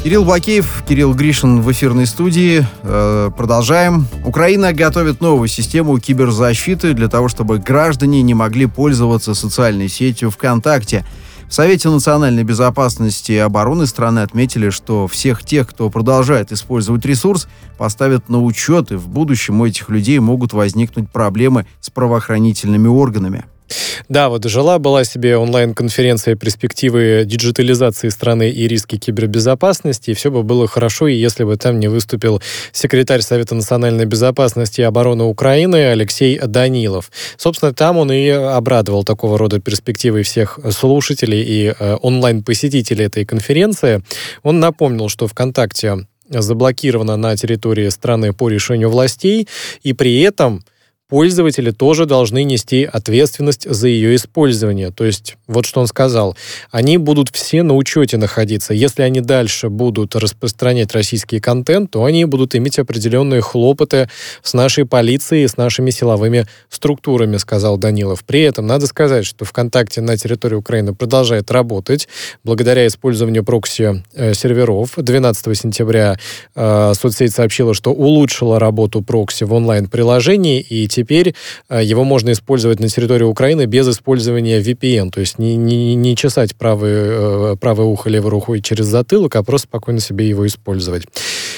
Кирилл Бакеев, Кирилл Гришин в эфирной студии. Продолжаем. Украина готовит новую систему киберзащиты для того, чтобы граждане не могли пользоваться социальной сетью ВКонтакте. В Совете национальной безопасности и обороны страны отметили, что всех тех, кто продолжает использовать ресурс, поставят на учет, и в будущем у этих людей могут возникнуть проблемы с правоохранительными органами. Да, вот жила-была себе онлайн-конференция «Перспективы диджитализации страны и риски кибербезопасности», и все бы было хорошо, и если бы там не выступил секретарь Совета национальной безопасности и обороны Украины Алексей Данилов. Собственно, там он и обрадовал такого рода перспективой всех слушателей и онлайн-посетителей этой конференции. Он напомнил, что ВКонтакте заблокировано на территории страны по решению властей, и при этом пользователи тоже должны нести ответственность за ее использование. То есть, вот что он сказал. Они будут все на учете находиться. Если они дальше будут распространять российский контент, то они будут иметь определенные хлопоты с нашей полицией, с нашими силовыми структурами, сказал Данилов. При этом надо сказать, что ВКонтакте на территории Украины продолжает работать благодаря использованию прокси-серверов. 12 сентября соцсеть сообщила, что улучшила работу прокси в онлайн-приложении, и теперь его можно использовать на территории Украины без использования VPN. То есть не чесать правое ухо, левой рукой через затылок, а просто спокойно себе его использовать.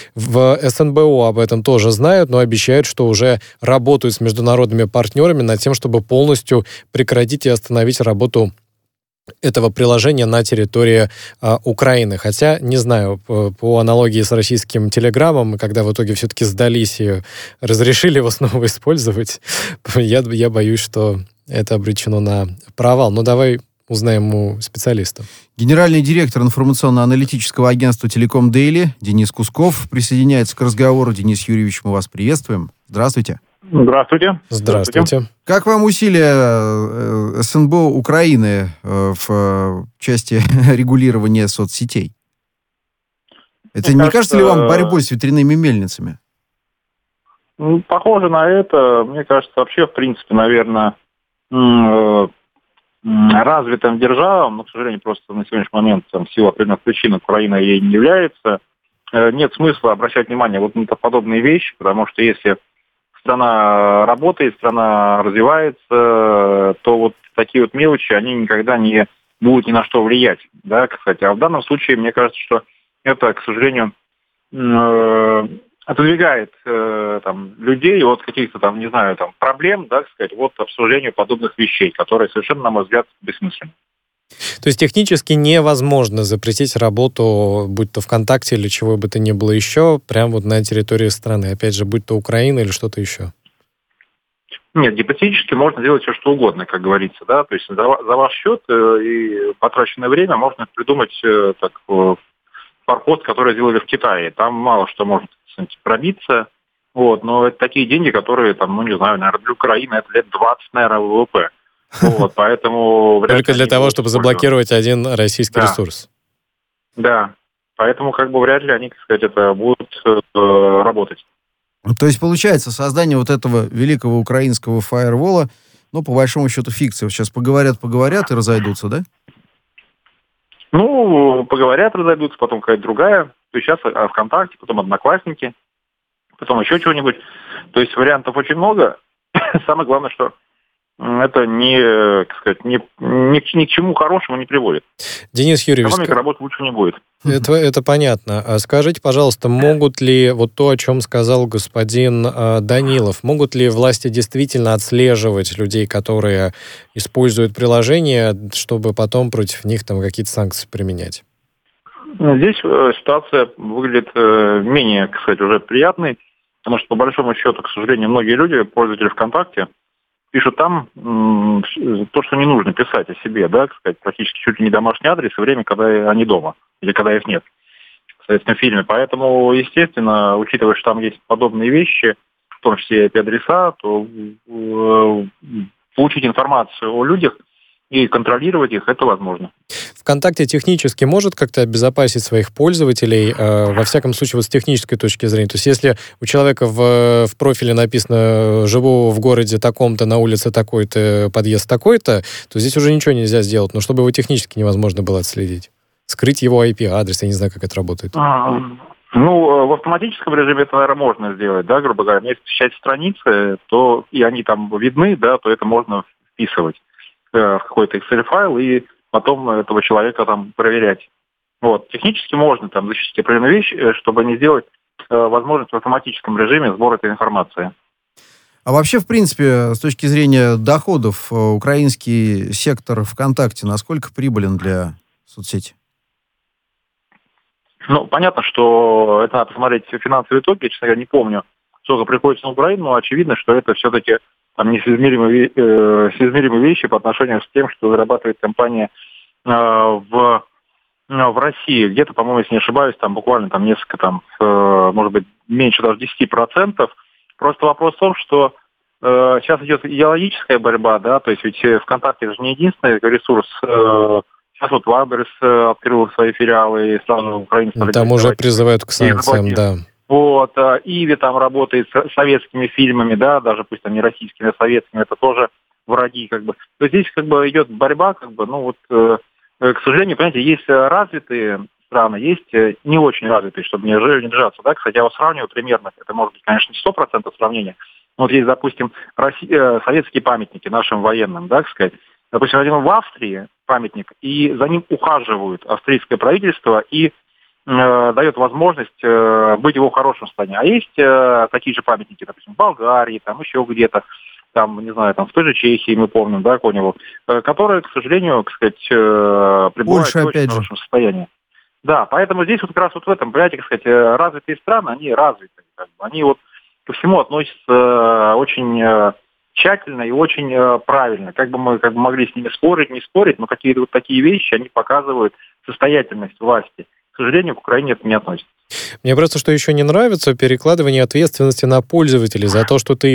В СНБО об этом тоже знают, но обещают, что уже работают с международными партнерами над тем, чтобы полностью прекратить и остановить работу этого приложения на территории Украины. Хотя, не знаю, по аналогии с российским Телеграмом, когда в итоге все-таки сдались и разрешили его снова использовать, я боюсь, что это обречено на провал. Но давай узнаем у специалиста. Генеральный директор информационно-аналитического агентства «Телеком Дейли» Денис Кусков присоединяется к разговору. Денис Юрьевич, мы вас приветствуем. Здравствуйте. Здравствуйте. Здравствуйте. Как вам усилия СНБО Украины в части регулирования соцсетей? Это не кажется ли вам борьбой с ветряными мельницами? Похоже на это. Мне кажется, вообще, в принципе, наверное, развитым державам, но, к сожалению, просто на сегодняшний момент в силу определенных причин Украина ей не является, нет смысла обращать внимание вот на подобные вещи, потому что если страна работает, страна развивается, то вот такие вот мелочи, они никогда не будут ни на что влиять, да, кстати. А в данном случае, мне кажется, что это, к сожалению, отодвигает людей от каких-то не знаю, проблем, да, сказать, вот обсуждению подобных вещей, которые совершенно, на мой взгляд, бессмысленны. То есть технически невозможно запретить работу, будь то ВКонтакте или чего бы то ни было еще, прямо вот на территории страны, опять же, будь то Украина или что-то еще? Нет, гипотетически можно делать все, что угодно, как говорится, да, то есть за ваш счет и потраченное время можно придумать форпост, который сделали в Китае. Там мало что может, кстати, пробиться, вот, но это такие деньги, которые, не знаю, наверное, для Украины это лет 20, наверное, ВВП. Вот, поэтому только для того, чтобы заблокировать один российский ресурс. Да, поэтому вряд ли они, это будут работать. То есть, получается, создание вот этого великого украинского фаервола, по большому счету, фикция. Сейчас поговорят и разойдутся, да? Поговорят, разойдутся, потом какая-то другая. То есть сейчас ВКонтакте, потом Одноклассники, потом еще чего-нибудь. То есть вариантов очень много. Самое главное, что это ни к чему хорошему не приводит. Денис Юрьевич, экономика работы лучше не будет. Это понятно. А скажите, пожалуйста, могут ли, вот то, о чем сказал господин Данилов, могут ли власти действительно отслеживать людей, которые используют приложение, чтобы потом против них какие-то санкции применять? Здесь ситуация выглядит менее, уже приятной, потому что, по большому счету, к сожалению, многие люди, пользователи ВКонтакте, пишут там то, что не нужно писать о себе, да, практически чуть ли не домашний адрес и время, когда они дома, или когда их нет, соответственно, в фильме. Поэтому, естественно, учитывая, что там есть подобные вещи, в том числе IP-адреса, то получить информацию о людях и контролировать их, это возможно. ВКонтакте технически может как-то обезопасить своих пользователей, во всяком случае, с технической точки зрения? То есть, если у человека в профиле написано «живу в городе таком-то, на улице такой-то, подъезд такой-то», то здесь уже ничего нельзя сделать, но чтобы его технически невозможно было отследить. скрыть его IP-адрес, я не знаю, как это работает. В автоматическом режиме это, наверное, можно сделать, да, грубо говоря. Если посещать страницы, то и они там видны, да, то это можно вписывать в какой-то Excel-файл и потом этого человека там проверять. Вот. Технически можно там защитить определенную вещь, чтобы не сделать возможность в автоматическом режиме сбора этой информации. А вообще, в принципе, с точки зрения доходов, украинский сектор ВКонтакте насколько прибылен для соцсети? Понятно, что это надо посмотреть финансовые итоги. Я, честно говоря, не помню, сколько приходится на Украину, но очевидно, что это все-таки там несоизмеримые вещи по отношению с тем, что зарабатывает компания в России. Где-то, по-моему, если не ошибаюсь, там буквально там несколько, там, может быть, меньше даже 10%. Просто вопрос в том, что сейчас идет идеологическая борьба, да, то есть ведь ВКонтакте это же не единственный ресурс. Сейчас вот Wildberries открыл свои филиалы, и сразу Украина стали... Там уже призывают к санкциям, да. Вот, Иви там работает с советскими фильмами, да, даже пусть там не российскими, а советскими, это тоже враги, как бы. То здесь как бы идет борьба, как бы, к сожалению, понимаете, есть развитые страны, есть не очень развитые, чтобы не держаться, да. Кстати, я вот сравниваю примерно, это может быть, конечно, не 100% сравнения. Вот есть, допустим, советские памятники нашим военным, да, так сказать. Допустим, один в Австрии памятник, и за ним ухаживают австрийское правительство и дает возможность быть его в хорошем состоянии. А есть такие же памятники, допустим, в Болгарии, там еще где-то, там, не знаю, там в той же Чехии, мы помним, да, Коневу, которые, к сожалению, так сказать, пребывают в очень хорошем состоянии. Да, поэтому здесь вот как раз вот в этом, понимаете, так сказать, развитые страны, они развиты, как бы, они вот ко всему относятся очень тщательно и очень правильно. Как бы мы могли с ними спорить, не спорить, но какие-то вот такие вещи, они показывают состоятельность власти. К сожалению, к Украине это не относится. Мне просто что еще не нравится, перекладывание ответственности на пользователей за то, что ты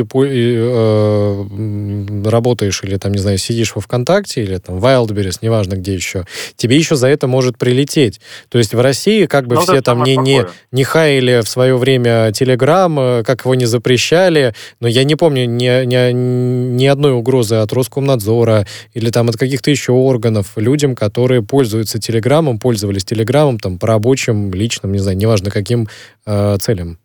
работаешь или, там, не знаю, сидишь во ВКонтакте или там в Wildberries, неважно где еще, тебе еще за это может прилететь. То есть в России как бы все там не хаяли в свое время Telegram, как его не запрещали, но я не помню ни одной угрозы от Роскомнадзора или там от каких-то еще органов людям, которые пользуются Телеграмом, пользовались Телеграмом там по рабочим, личным, не знаю, неважно каким целям.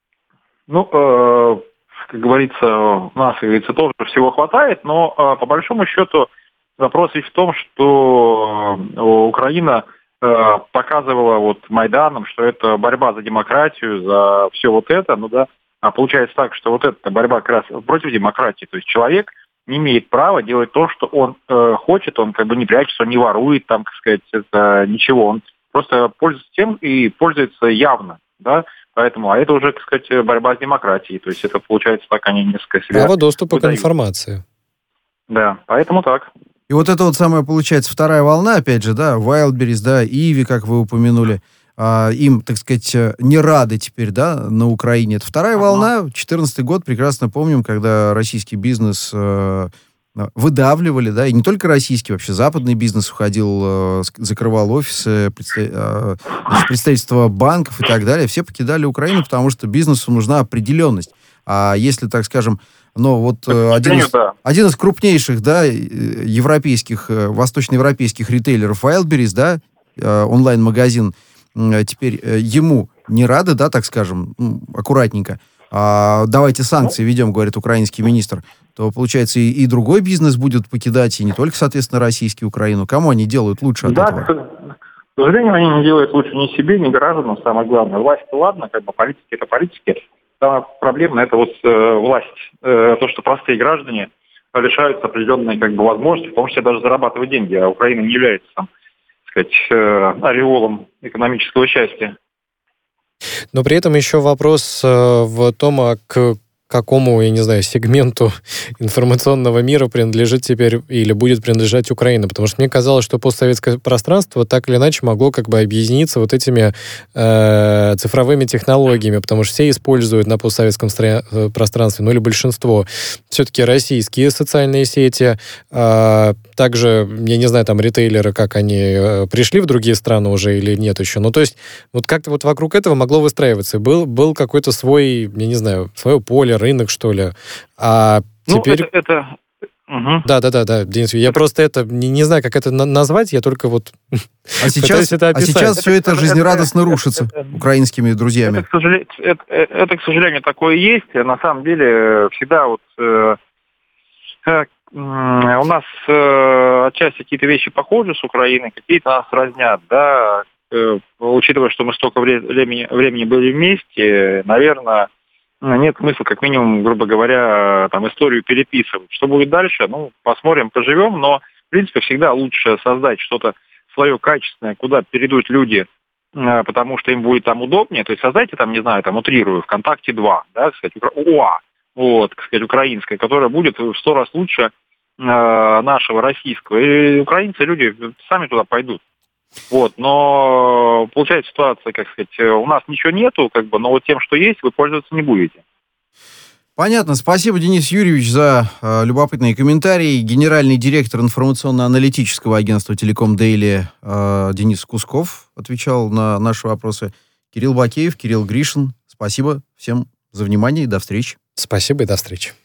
Как говорится, у нас, как говорится, тоже всего хватает, но по большому счету вопрос ведь в том, что Украина показывала вот Майданом, что это борьба за демократию, за все вот это, а получается так, что вот эта борьба как раз против демократии, то есть человек не имеет права делать то, что он хочет, он как бы не прячется, он не ворует, там, так сказать, это ничего, он просто пользуется тем и пользуется явно, да, поэтому, а это уже, так сказать, борьба с демократией, то есть это получается так, они несколько себя... Право доступа к информации. Да, поэтому так. И вот это вот самая, получается, вторая волна, опять же, да, Wildberries, да, Иви, как вы упомянули, им, так сказать, не рады теперь, да, на Украине. Это вторая волна, 2014 год, прекрасно помним, когда российский бизнес... выдавливали, да, и не только российский, вообще западный бизнес уходил, закрывал офисы, представительства банков и так далее. Все покидали Украину, потому что бизнесу нужна определенность. А если, так скажем, один из крупнейших, да, европейских, восточноевропейских ритейлеров Wildberries, да, онлайн-магазин, теперь ему не рады, да, так скажем, аккуратненько, давайте санкции ведем, говорит украинский министр, то, получается, и другой бизнес будет покидать, и не только, соответственно, российский Украину. Кому они делают лучше от этого? К сожалению, они не делают лучше ни себе, ни гражданам, самое главное. Власть-то ладно, как бы политики это политики. Самая проблема это вот власть. То, что простые граждане лишаются определенной как бы возможности, в том числе даже зарабатывать деньги, а Украина не является, там, так сказать, ореолом экономического счастья. Но при этом еще вопрос в том, к какому, я не знаю, сегменту информационного мира принадлежит теперь или будет принадлежать Украина. Потому что мне казалось, что постсоветское пространство так или иначе могло как бы объединиться вот этими цифровыми технологиями, потому что все используют на постсоветском пространстве, или большинство, все-таки российские социальные сети. Также, я не знаю, там ритейлеры, как они пришли в другие страны уже или нет еще. То есть вот как-то вот вокруг этого могло выстраиваться. Был какой-то свой, я не знаю, свое поле, рынок, что ли. А теперь... Да, Денис, я просто это не знаю, как это назвать, я только вот пытаюсь это описать. А сейчас все это жизнерадостно рушится украинскими друзьями. Это, к сожалению, такое есть. На самом деле, всегда вот у нас отчасти какие-то вещи похожи с Украиной, какие-то нас разнят, да. Учитывая, что мы столько времени были вместе, наверное, нет смысла, как минимум, грубо говоря, там историю переписывать. Что будет дальше? Посмотрим, поживем, но, в принципе, всегда лучше создать что-то свое качественное, куда перейдут люди, потому что им будет там удобнее. То есть создайте там, не знаю, там утрирую, ВКонтакте 2, да, так сказать, ОА, вот, так сказать, украинская, которая будет в 100 раз лучше нашего российского. И украинцы, люди сами туда пойдут. Вот, но получается ситуация, как сказать, у нас ничего нету, но вот тем, что есть, вы пользоваться не будете. Понятно. Спасибо, Денис Юрьевич, за любопытные комментарии. Генеральный директор информационно-аналитического агентства «Телеком Дейли» Денис Кусков отвечал на наши вопросы. Кирилл Бакеев, Кирилл Гришин. Спасибо всем за внимание и до встречи. Спасибо и до встречи.